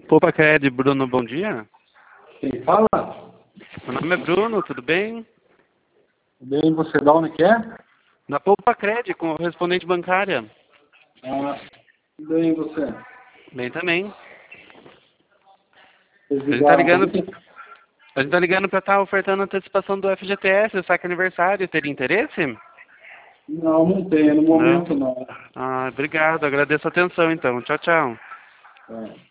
Poupa Cred, Bruno, bom dia. Quem fala? Meu nome é Bruno, tudo bem? Bem, você da onde que é? Na Poupa Cred, com correspondente bancária. Ah, bem, você. Bem também. Vocês A gente tá ligaram ligando, comigo? a gente tá ligando para estar ofertando antecipação do FGTS, saque aniversário. Teria interesse? Não, não tem, no Não? momento não. Ah, obrigado, agradeço a atenção então. Tchau, tchau. É.